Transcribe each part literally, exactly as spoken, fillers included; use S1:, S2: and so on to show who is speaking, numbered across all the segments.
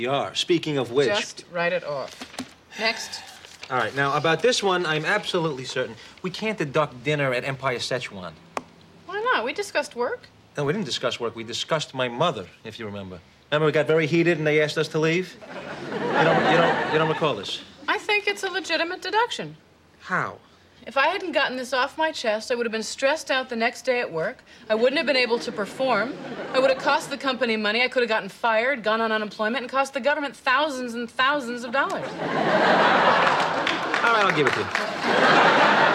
S1: You are. Speaking of which...
S2: Just write it off. Next.
S1: All right, now, about this one, I'm absolutely certain. We can't deduct dinner at Empire Szechuan.
S2: Why not? We discussed work.
S1: No, we didn't discuss work. We discussed my mother, if you remember. Remember we got very heated and they asked us to leave? You don't, you don't, you don't recall this?
S2: I think it's a legitimate deduction.
S1: How?
S2: If I hadn't gotten this off my chest, I would have been stressed out the next day at work. I wouldn't have been able to perform. I would have cost the company money. I could have gotten fired, gone on unemployment, and cost the government thousands and thousands of dollars.
S1: All right, I'll give it to you.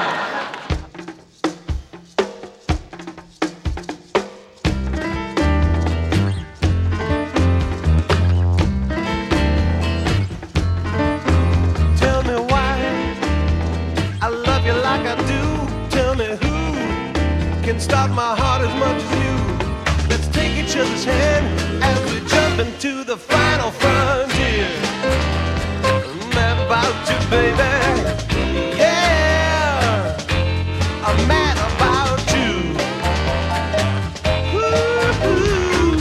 S3: Stop my heart as much as you. Let's take each other's hand as we jump into the final frontier. I'm mad about you, baby. Yeah, I'm mad about you. Woo-hoo.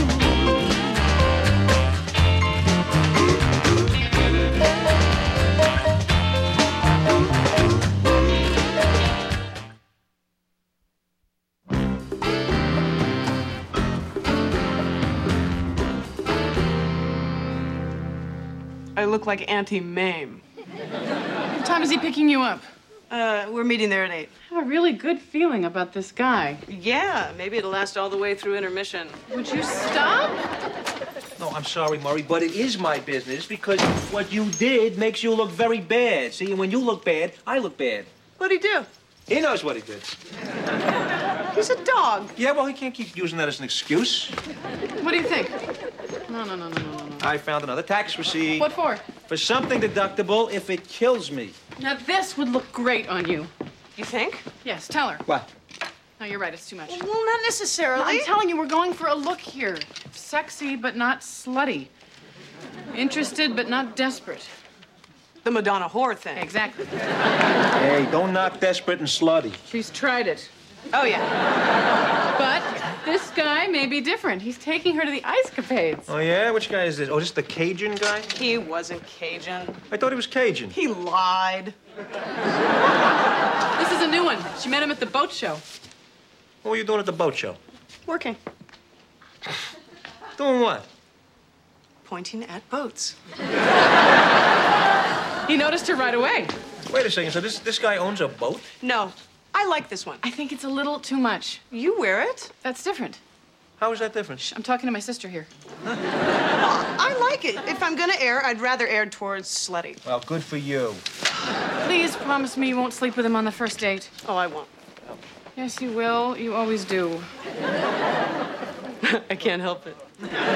S4: I look like Auntie Mame.
S2: What time is he picking you up?
S4: Uh, we're meeting there at eight.
S2: I have a really good feeling about this guy.
S4: Yeah, maybe it'll last all the way through intermission.
S2: Would you stop?
S1: No, I'm sorry, Murray, but it is my business because what you did makes you look very bad. See, and when you look bad, I look bad.
S4: What'd he do?
S1: He knows what he did.
S4: He's a dog.
S1: Yeah, well, he can't keep using that as an excuse.
S2: What do you think? No, no, no, no, no, no.
S1: I found another tax receipt.
S2: What for?
S1: For something deductible if it kills me.
S2: Now, this would look great on you.
S4: You think?
S2: Yes, tell her.
S1: What?
S2: No, you're right. It's too much.
S4: Well, not necessarily.
S2: I'm telling you, we're going for a look here. Sexy, but not slutty. Interested, but not desperate.
S4: The Madonna whore thing.
S2: Exactly.
S1: Hey, don't knock desperate and slutty.
S2: She's tried it.
S4: Oh, yeah.
S2: But this guy may be different. He's taking her to the ice capades.
S1: Oh, yeah? Which guy is this? Oh, this is the Cajun guy?
S4: He wasn't Cajun.
S1: I thought he was Cajun.
S4: He lied.
S2: This is a new one. She met him at the boat show.
S1: What were you doing at the boat show?
S4: Working.
S1: Doing what?
S4: Pointing at boats.
S2: He noticed her right away.
S1: Wait a second, so this, this guy owns a boat?
S4: No, I like this one.
S2: I think it's a little too much.
S4: You wear it.
S2: That's different.
S1: How is that different?
S2: I'm talking to my sister here.
S4: I like it. If I'm gonna err, I'd rather err towards slutty.
S1: Well, good for you.
S2: Please promise me you won't sleep with him on the first date.
S4: Oh, I won't.
S2: Yes, you will. You always do.
S4: I can't help it.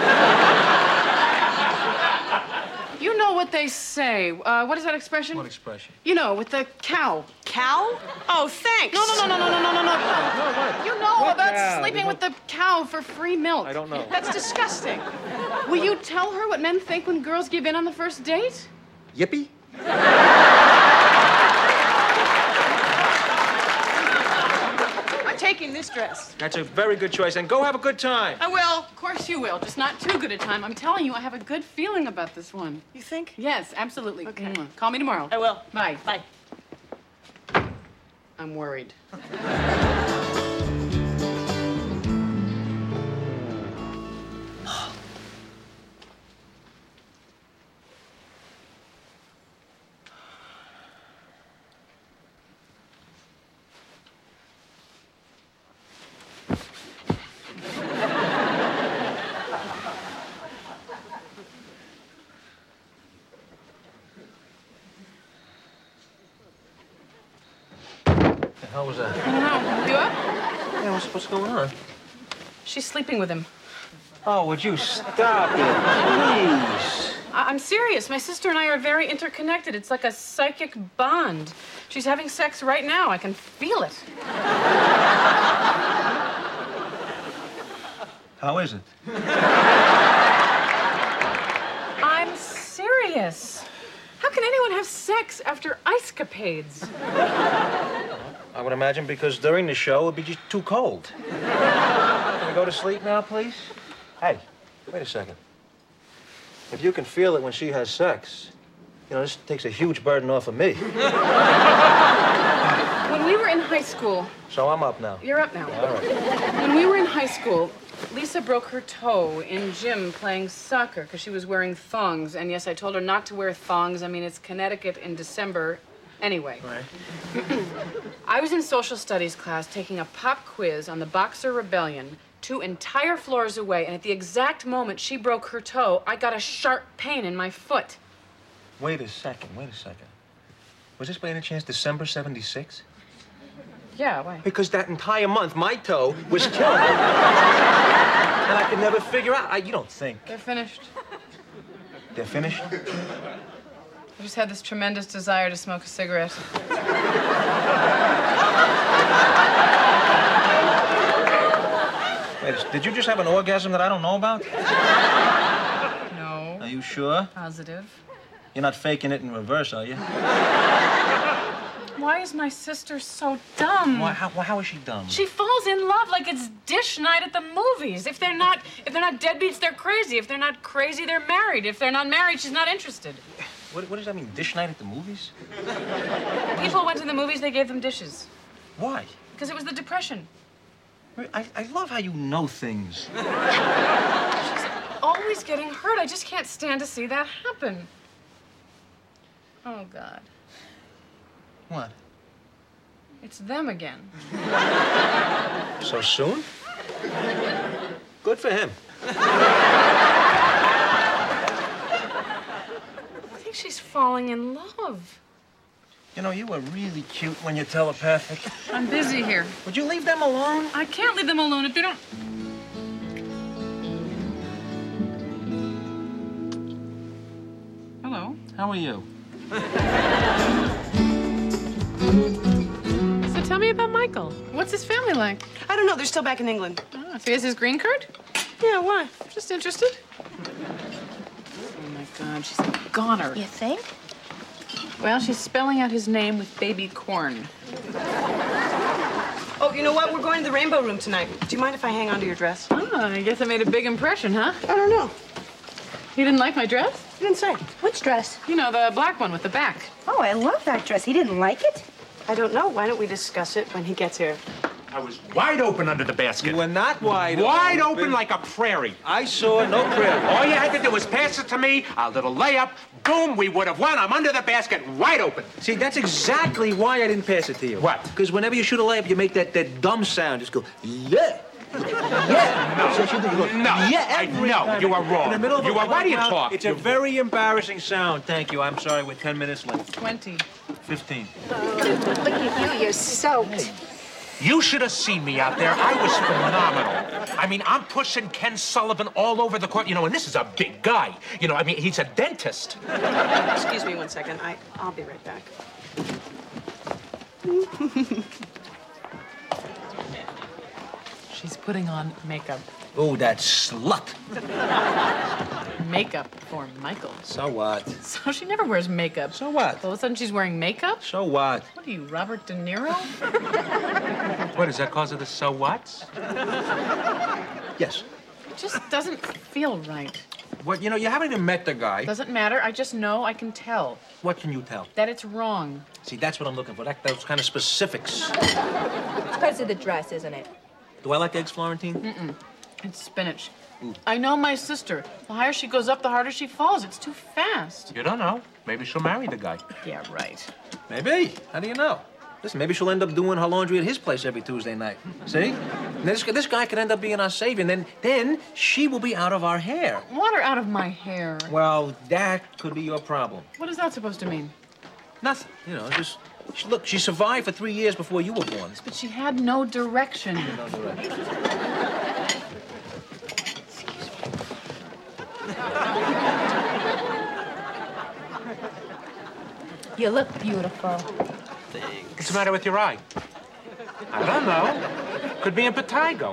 S2: You know what they say. Uh, what is that expression?
S1: What expression?
S2: You know, with the cow.
S4: Cow? Oh, thanks.
S2: No, no, no, no, no, no, no, no, no.
S1: what?
S2: You know
S1: What
S2: about
S1: cow?
S2: sleeping
S1: You
S2: with the cow for free milk.
S1: I don't know.
S4: That's disgusting.
S2: Will you tell her what men think when girls give in on the first date?
S1: Yippee?
S4: I'm taking this dress.
S1: That's a very good choice, and go have a good time.
S4: I will.
S2: Of course you will, just not too good a time. I'm telling you, I have a good feeling about this one.
S4: You think?
S2: Yes, absolutely.
S4: Okay.
S2: Mwah. Call me tomorrow.
S4: I will.
S2: Bye.
S4: Bye.
S2: I'm worried.
S1: What the hell was that?
S2: I don't know. You up?
S1: Yeah, what's, what's going on?
S2: She's sleeping with him.
S1: Oh, would you stop it, please?
S2: I- I'm serious. My sister and I are very interconnected. It's like a psychic bond. She's having sex right now. I can feel it.
S1: How is it?
S2: I'm serious. How can anyone have sex after ice capades?
S1: I would imagine because during the show it'd be just too cold. Can we go to sleep now, please? Hey, wait a second. If you can feel it when she has sex, you know, this takes a huge burden off of me.
S2: When we were in high school...
S1: So I'm up now.
S2: You're up now.
S1: All right.
S2: When we were in high school, Lisa broke her toe in gym playing soccer because she was wearing thongs. And yes, I told her not to wear thongs. I mean, it's Connecticut in December. Anyway.
S1: Right.
S2: I was in social studies class taking a pop quiz on the Boxer Rebellion, two entire floors away, and at the exact moment she broke her toe, I got a sharp pain in my foot.
S1: Wait a second, wait a second. Was this by any chance December seventy-six?
S2: Yeah, why?
S1: Because that entire month, my toe was killing me. And I could never figure out. I, you don't think.
S2: They're finished.
S1: They're finished?
S2: I just had this tremendous desire to smoke a cigarette.
S1: Wait, did you just have an orgasm that I don't know about?
S2: No.
S1: Are you sure?
S2: Positive.
S1: You're not faking it in reverse, are you?
S2: Why is my sister so dumb?
S1: Why, how, how is she dumb?
S2: She falls in love like it's dish night at the movies. If they're not, if they're not deadbeats, they're crazy. If they're not crazy, they're married. If they're not married, she's not interested.
S1: What, what does that mean, dish night at the movies?
S2: People went to the movies, they gave them dishes.
S1: Why?
S2: Because it was the Depression.
S1: I, I love how you know things.
S2: She's always getting hurt. I just can't stand to see that happen. Oh, God.
S1: What?
S2: It's them again.
S1: So soon? Good for him.
S2: I think she's falling in love.
S1: You know, you were really cute when you're telepathic.
S2: I'm busy here.
S1: Would you leave them alone?
S2: I can't leave them alone if they don't... Hello.
S1: How are you?
S2: So tell me about Michael. What's his family like?
S4: I don't know. They're still back in England.
S2: Oh, so he has his green card?
S4: Yeah, why?
S2: Just interested. Oh, my God. She's a goner.
S5: You think?
S2: Well, she's spelling out his name with baby corn.
S4: Oh, you know what? We're going to the Rainbow Room tonight. Do you mind if I hang on to your dress?
S2: Oh, I guess I made a big impression, huh?
S4: I don't know.
S2: You didn't like my dress?
S4: You didn't say.
S5: Which dress?
S2: You know, the black one with the back.
S5: Oh, I love that dress. He didn't like it?
S4: I don't know. Why don't we discuss it when he gets here?
S6: I was wide open under the basket.
S1: You were not wide
S6: Wide open like a prairie.
S1: I saw no prairie.
S6: All you had to do was pass it to me, a little layup, boom, we would have won. I'm under the basket, wide open.
S1: See, that's exactly why I didn't pass it to you.
S6: What?
S1: Because whenever you shoot a layup, you make that, that dumb sound. Just go, yeah. Yeah.
S6: No.
S1: So you do, you go,
S6: No.
S1: Yeah,
S6: I-
S1: every
S6: no,
S1: time.
S6: you are wrong.
S1: In the middle of
S6: You
S1: a
S6: are- why do you
S1: round,
S6: talk?
S1: It's a
S6: You-
S1: very embarrassing sound. Thank you. I'm sorry. We're ten minutes late.
S2: Twenty.
S1: Fifteen.
S5: Look at you. You're soaked.
S6: You should have seen me out there. I was phenomenal. I mean, I'm pushing Ken Sullivan all over the court. You know, and this is a big guy. You know, I mean, he's a dentist.
S4: Excuse me one second. I, I'll be right back.
S2: She's putting on makeup.
S1: Oh, that slut.
S2: Makeup for Michael.
S1: So what?
S2: So she never wears makeup.
S1: So what?
S2: All of a sudden she's wearing makeup?
S1: So what?
S2: What are you, Robert De Niro?
S6: What, is that cause of the so whats?
S1: Yes.
S2: It just doesn't feel right.
S1: What, you know, you haven't even met the guy.
S2: Doesn't matter. I just know, I can tell
S1: What can you tell?
S2: that it's wrong.
S1: See, that's what I'm looking for. That, those kind of specifics.
S5: It's because of the dress, isn't it?
S1: Do I like eggs, Florentine?
S2: Mm-mm. It's spinach. I know my sister. The higher she goes up, the harder she falls. It's too fast.
S6: You don't know. Maybe she'll marry the guy.
S2: Yeah, right.
S1: Maybe. How do you know? Listen, maybe she'll end up doing her laundry at his place every Tuesday night. See? And this, this guy could end up being our savior, and then, then she will be out of our hair.
S2: Water out of my hair.
S1: Well, that could be your problem.
S2: What is that supposed to mean?
S1: Nothing. You know, just... She, look, she survived for three years before you were born.
S2: But she had no direction.
S1: No direction.
S5: You look beautiful.
S6: What's the matter with your eye? I don't know. Could be impetigo.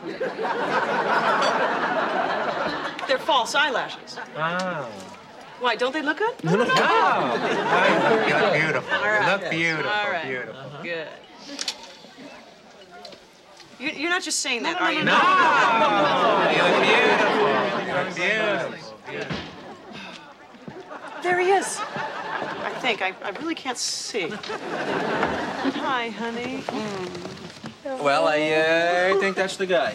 S4: They're false eyelashes.
S6: Oh.
S4: Why, don't they look good?
S1: No, no, no.
S6: Oh. You look beautiful.
S4: All right.
S6: You look beautiful.
S4: All right.
S6: Beautiful.
S4: Good. You, you're not just saying that, are you?
S6: No! You look beautiful. You look beautiful. Beautiful.
S4: There he is. I think. I, I really can't see. Hi, honey. Mm.
S1: Well, I, uh, I think that's the guy.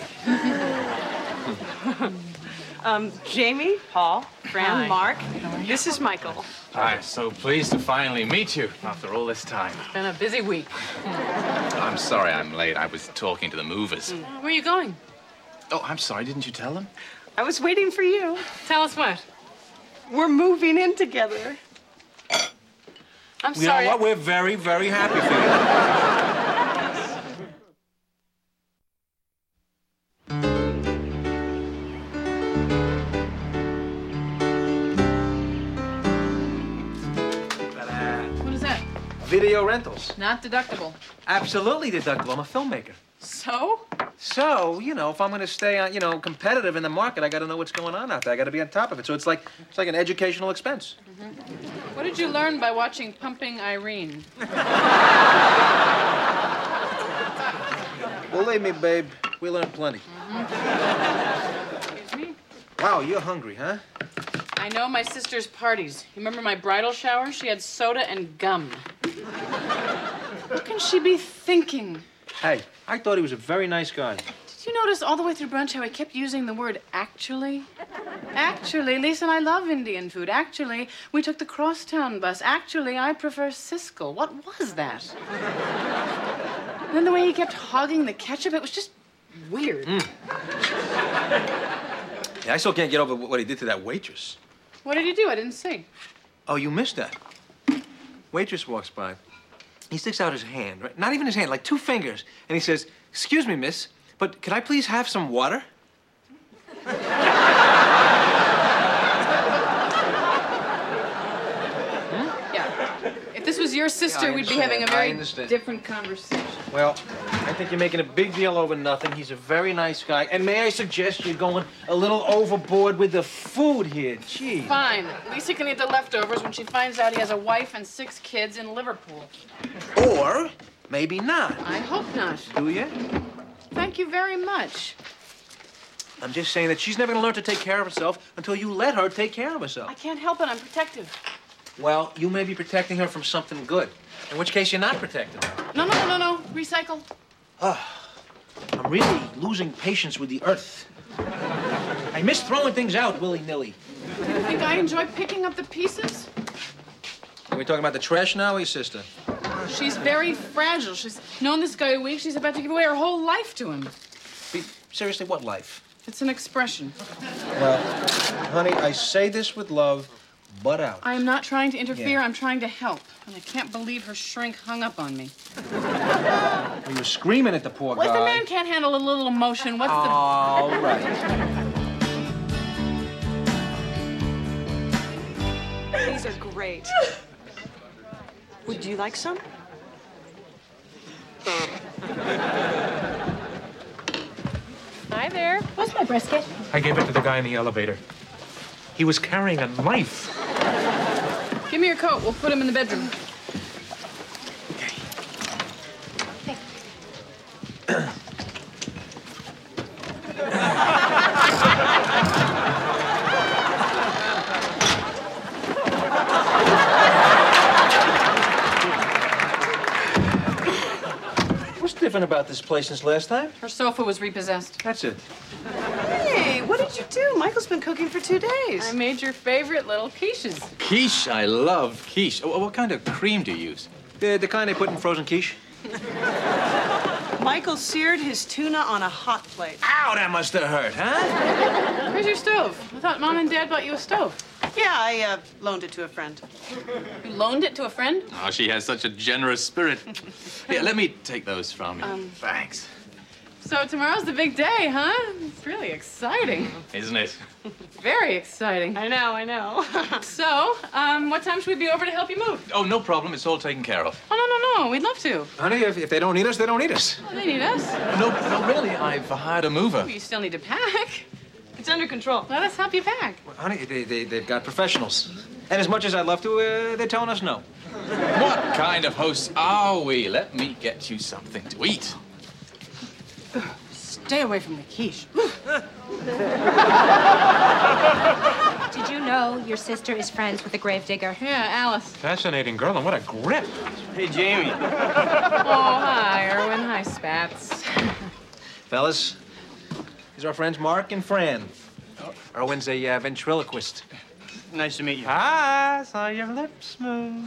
S4: Um, Jamie, Paul, Fran,
S2: Hi.
S4: Mark. This is Michael.
S7: I'm so pleased to finally meet you after all this time.
S2: Been a busy week.
S7: I'm sorry I'm late. I was talking to the movers.
S2: Where are you going?
S7: Oh, I'm sorry. Didn't you tell them?
S4: I was waiting for you.
S2: Tell us what.
S4: We're moving in together.
S2: I'm
S1: You know
S2: sorry.
S1: what? We're very, very happy for you.
S2: What is that?
S1: Video rentals.
S2: Not deductible.
S1: Absolutely deductible. I'm a filmmaker.
S2: So?
S1: So, you know, if I'm going to stay, on, you know, competitive in the market, I got to know what's going on out there. I got to be on top of it. So it's like it's like an educational expense.
S2: What did you learn by watching Pumping Irene?
S1: Believe me, babe, we learned plenty.
S2: Excuse me?
S1: Wow, you're hungry, huh?
S2: I know my sister's parties. You remember my bridal shower? She had soda and gum. What can she be thinking?
S1: Hey, I thought he was a very nice guy.
S2: Did you notice all the way through brunch how he kept using the word actually? Actually, Lisa and I love Indian food. Actually, we took the crosstown bus. Actually, I prefer Siskel. What was that? And then the way he kept hogging the ketchup, it was just weird.
S1: Mm. Yeah, I still can't get over what he did to that waitress.
S2: What did he do? I didn't see.
S1: Oh, you missed that. Waitress walks by. He sticks out his hand, right? Not even his hand, like two fingers. And he says, "Excuse me, miss, but could I please have some water?"
S2: Yeah. If this was your sister,
S1: Yeah, I
S2: we'd be having a
S1: understand. I
S2: very
S1: understand.
S2: different conversation.
S1: Well, I think you're making a big deal over nothing. He's a very nice guy. And may I suggest you're going a little overboard with the food here? Gee.
S2: Fine. Lisa can eat the leftovers when she finds out he has a wife and six kids in Liverpool.
S1: Or maybe not.
S2: I hope not.
S1: Do you?
S2: Thank you very much.
S1: I'm just saying that she's never going to learn to take care of herself until you let her take care of herself.
S2: I can't help it. I'm protective.
S1: Well, you may be protecting her from something good, in which case you're not protecting her.
S2: No, no, no, no, no. Recycle.
S1: I'm really losing patience with the earth. I miss throwing things out willy-nilly.
S2: You think I enjoy picking up the pieces?
S1: Are we talking about the trash now or your sister?
S2: She's very fragile. She's known this guy a week. She's about to give away her whole life to him.
S1: Be, seriously, what life?
S2: It's an expression.
S1: Well, honey, I say this with love, butt out.
S2: I am not trying to interfere.
S1: Yeah.
S2: I'm trying to help. And I can't believe her shrink hung up on me.
S1: You were screaming at the poor
S2: Well, if
S1: guy.
S2: a man can't handle a little emotion, what's
S1: All right.
S4: These are great. Would you like some?
S2: Hi there.
S5: Where's my brisket?
S6: I gave it to the guy in the elevator. He was carrying a knife.
S2: Give me your coat. We'll put him in the bedroom.
S1: What's different about this place since last time?
S2: Her sofa was repossessed.
S1: That's it.
S4: Hey, what did you do? Michael's been cooking for two days.
S2: I made your favorite little quiches.
S7: Quiche, I love quiche. Oh, what kind of cream do you use?
S1: The, the kind they put in frozen quiche.
S4: Michael seared his tuna on a hot plate.
S1: Ow, that must have hurt, huh?
S2: Where's your stove? I thought Mom and Dad bought you a stove.
S4: Yeah, I uh, loaned it to a friend.
S2: You loaned it to a friend?
S7: Oh, she has such a generous spirit. Here, let me take those from you.
S2: Um,
S7: Thanks.
S2: So tomorrow's the big day, huh? It's really exciting.
S7: Isn't it?
S2: Very exciting.
S4: I know, I know.
S2: So, um, what time should we be over to help you move?
S7: Oh, no problem. It's all taken care of.
S2: Oh, no, no, no. We'd love to.
S1: Honey, if, if they don't need us, they don't need us.
S2: Oh, they need us.
S7: No, no, really. I've hired a mover.
S2: Well, you still need to pack.
S4: It's under control.
S2: Let us help you pack.
S1: Well, honey, they, they, they've got professionals. And as much as I'd love to, uh, they're telling us no.
S7: What kind of hosts are we? Let me get you something to eat.
S2: Stay away from the quiche.
S5: Did you know your sister is friends with the gravedigger?
S2: Yeah, Alice.
S6: Fascinating girl, and what a grip.
S8: Hey, Jamie.
S2: Oh, hi, Erwin. Hi, Spats.
S1: Fellas, these are our friends Mark and Fran. Erwin's a uh, ventriloquist.
S8: Nice to meet you.
S6: I saw your lips move.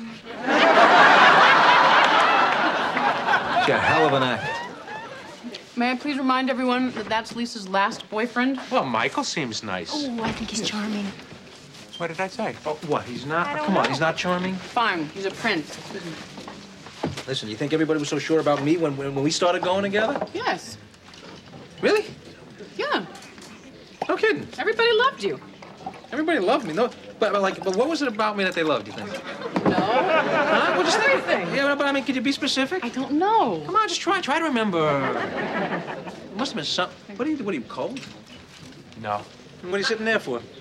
S1: It's a hell of an act.
S2: May I please remind everyone that that's Lisa's last boyfriend?
S6: Well, Michael seems nice.
S5: Oh, I think he's charming.
S6: What did I say?
S1: Oh, what? He's not?
S5: I don't
S1: Come on,
S5: know.
S1: he's not charming?
S2: Fine, he's a prince.
S1: Listen, you think everybody was so sure about me when, when, when we started going together?
S2: Yes.
S1: Really?
S2: Yeah.
S1: No kidding.
S2: Everybody loved you.
S1: Everybody loved me. No, but, but like, but what was it about me that they loved? You think?
S2: No.
S1: Huh? Well, just think-
S2: Everything.
S1: Yeah, but I mean, could you be specific?
S2: I don't know.
S1: Come on, just try. Try to remember. It must have been something. What are you? What are you cold?
S6: No.
S1: What are you sitting there for?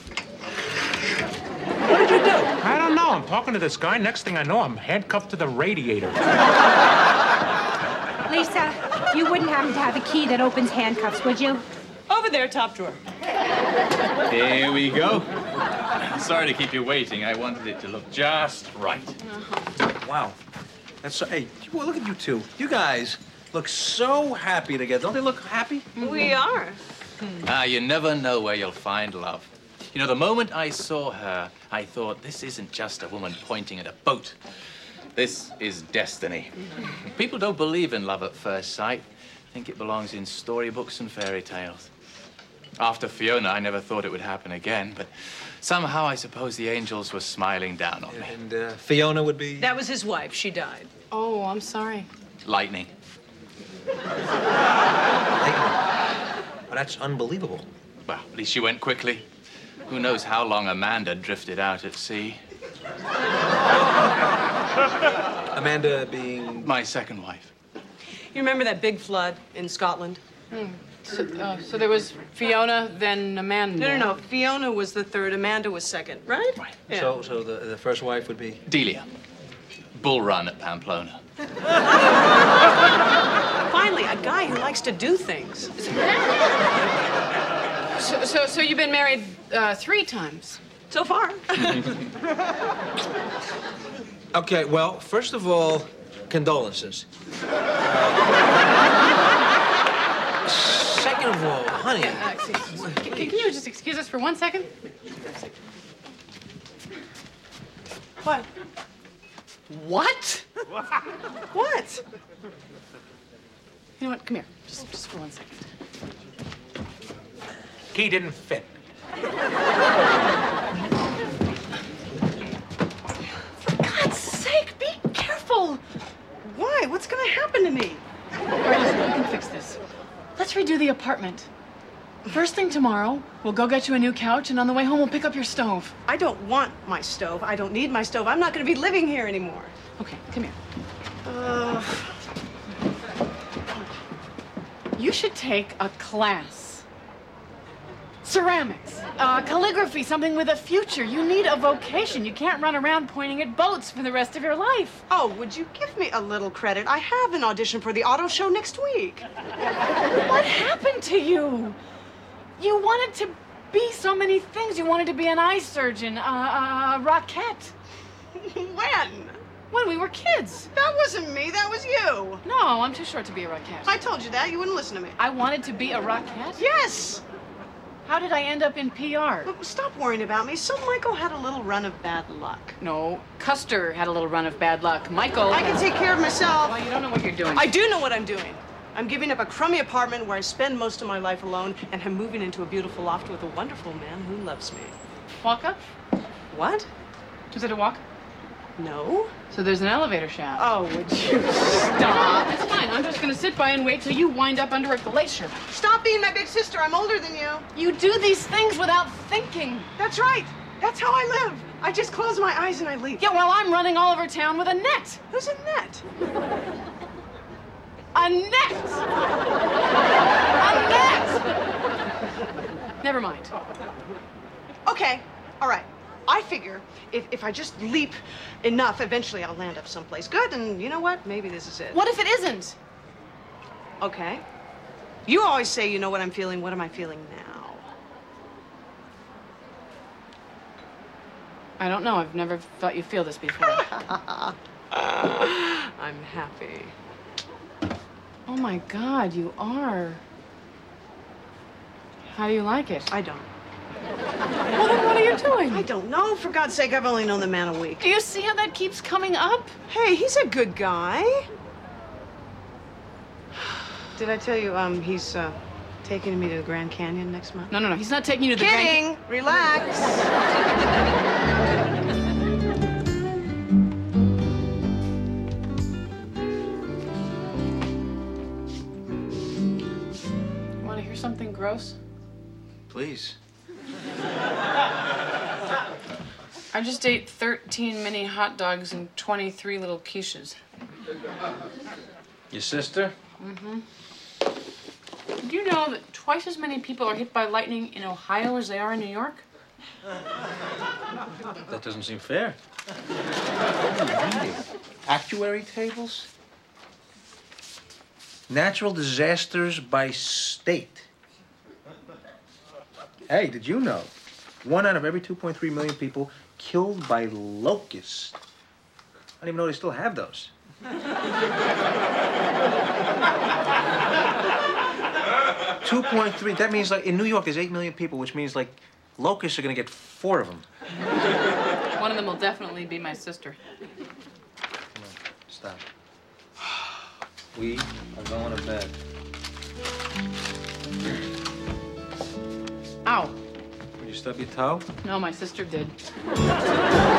S1: What did you do?
S6: I don't know. I'm talking to this guy. Next thing I know, I'm handcuffed to the radiator.
S5: Lisa, you wouldn't happen to have a key that opens handcuffs, would you?
S4: Over there, top drawer.
S7: Here we go. Sorry to keep you waiting. I wanted it to look just right.
S1: Wow. That's so. Hey, well, look at you two. You guys look so happy together. Don't they look happy?
S4: We are.
S7: Ah, you never know where you'll find love. You know, the moment I saw her, I thought, this isn't just a woman pointing at a boat. This is destiny. People don't believe in love at first sight. I think it belongs in storybooks and fairy tales. After Fiona, I never thought it would happen again, but somehow I suppose the angels were smiling down on me.
S1: And uh, Fiona would be.
S4: That was his wife. She died.
S2: Oh, I'm sorry.
S7: Lightning.
S1: Lightning. Well, that's unbelievable.
S7: Well, at least she went quickly. Who knows how long Amanda drifted out at sea?
S1: Amanda being.
S7: My second wife.
S4: You remember that big flood in Scotland?
S2: So, uh, so there was Fiona, then Amanda.
S4: No, no, no. Fiona was the third. Amanda was second, right?
S7: Right.
S4: Yeah.
S1: So, so the, the first wife would be.
S7: Delia. Bull Run at Pamplona.
S4: Finally, a guy who likes to do things.
S2: So, so, so you've been married uh, three times.
S4: So far.
S1: Okay, well, first of all, condolences. Second of all, honey.
S2: Uh, excuse, can, can you just excuse us for one second?
S4: What?
S2: What?
S4: What?
S2: You know what? Come here. Just, just for one second.
S6: Key didn't fit.
S2: For God's sake, be careful.
S4: Why? What's going to happen to me?
S2: All right, listen, we can fix this. Let's redo the apartment. First thing tomorrow, we'll go get you a new couch, and on the way home, we'll pick up your stove.
S4: I don't want my stove. I don't need my stove. I'm not going to be living here anymore.
S2: Okay, come here.
S4: Uh,
S2: You should take a class. Ceramics, uh, calligraphy, something with a future. You need a vocation. You can't run around pointing at boats for the rest of your life.
S4: oh, would you give me a little credit? I have an audition for the auto show next week.
S2: What happened to you? You wanted to be so many things. You wanted to be an eye surgeon, uh, a rockette.
S4: When?
S2: When we were kids.
S4: That wasn't me. That was you.
S2: No, I'm too short to be a rockette.
S4: I told you that. You wouldn't listen to me.
S2: I wanted to be a rockette?
S4: Yes.
S2: How did I end up in P R?
S4: Look, stop worrying about me. So Michael had a little run of bad luck.
S2: No, Custer had a little run of bad luck. Michael...
S4: I can take care of myself.
S2: Well, you don't know what you're doing.
S4: I do know what I'm doing. I'm giving up a crummy apartment where I spend most of my life alone, and I'm moving into a beautiful loft with a wonderful man who loves me.
S2: Walk up?
S4: What?
S2: Is it a walk?
S4: No.
S2: So there's an elevator shaft.
S4: Oh, would you
S2: Stop. It's fine. I'm just gonna sit by and wait till you wind up under a glacier.
S4: stop being my big sister? I'm older than you.
S2: You do these things without thinking.
S4: That's right. That's how I live. I just close my eyes and I leave.
S2: Yeah, well, I'm running all over town with a net.
S4: Who's in that?
S2: A net! A net! Never mind.
S4: Okay. All right. I figure if, if I just leap enough, eventually I'll land up someplace good, and you know what? Maybe this is it.
S2: What if it isn't?
S4: Okay. You always say you know what I'm feeling. What am I feeling now?
S2: I don't know. I've never felt you feel this before.
S4: I'm happy.
S2: Oh my God, you are. How do you like it?
S4: I don't.
S2: Well, then what are you doing?
S4: I don't know. For God's sake, I've only known the man a week.
S2: Do you see how that keeps coming up?
S4: Hey, he's a good guy. Did I tell you, um, he's, uh, taking me to the Grand Canyon next month?
S2: No, no, no. He's not taking you to the Grand-
S4: Kidding! Relax!
S2: Want to hear something gross?
S1: Please.
S2: I just ate thirteen mini hot dogs and twenty-three little quiches.
S1: Your sister?
S2: Mm-hmm. Do you know that twice as many people are hit by lightning in Ohio as they are in New York?
S1: That doesn't seem fair. Actuary tables? Natural disasters by state. Hey, did you know? One out of every two point three million people killed by locusts. I didn't even know they still have those. two point three, that means like in New York there's eight million people, which means like locusts are gonna get four of them.
S2: One of them will definitely be my sister.
S1: Come on, stop. We are going to bed.
S2: Ow.
S1: Did you stub your toe?
S2: No, my sister did.